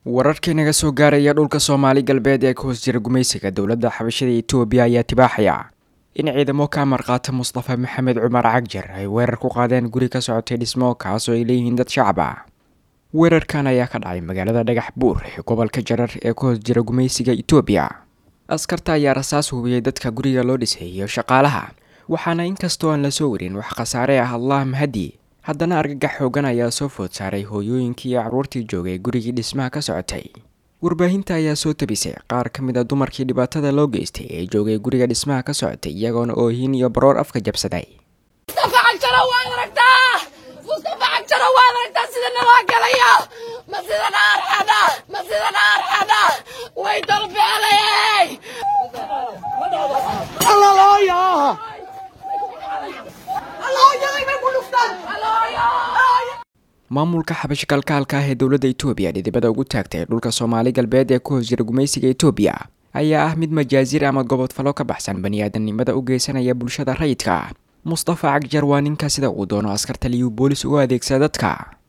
wararkii naga soo gaaraya dhulka Soomaali galbeed ee ka hoos jira gumaysiga dawladda xabashada Itoobiya ayaa tibaaxaya in ciidamo ka marqaata Mustafa Maxamed Cumar Cagjar ay weerar ku qaadeen guri ka socotay dhismo kaas oo ay leeyihiin dad shacab ah. weerarkan ayaa ka dhacay magaalada Dhagax Buur ee gobolka Jarar ee ka hoos jira gumaysiga Itoobiya. askarta ayaa rasaas hubiyay dadka guriga loo dhisay iyo shaqaalaha, waxaana inkastoo aan la soo warin wax khasaare ah Allah mahadi, haddana argagax xoogan ayaa soo food saaray hooyooyinkii iyo carruurtii joogay gurigii dhismaha ka socotay. warbaahinta ayaa soo tabisay qaar ka mid ah dumarkii dhibaatada loo geystay ee joogay guriga dhismaha ka socotay iyagoona oohin iyo baroor afka jabsaday. Mustafa Cagjar waa aragtaa sida nala galaya ma sida arxada way dalbeelay Allah ya maamulka xabash kalkaalka ah ee dawladda Itoobiya dhidibada ugu taagtay dhulka Soomaali galbeed ee ku hoos jira gumaysiga Itoobiya ayaa ah mid majaazir ama gobol falo ka baxsan bani'aadanimada u geysanaya bulshada rayidka. Mustafa Cagjar waa ninka sida uu doono askarta liyu boolis ugu adeegsada dadka.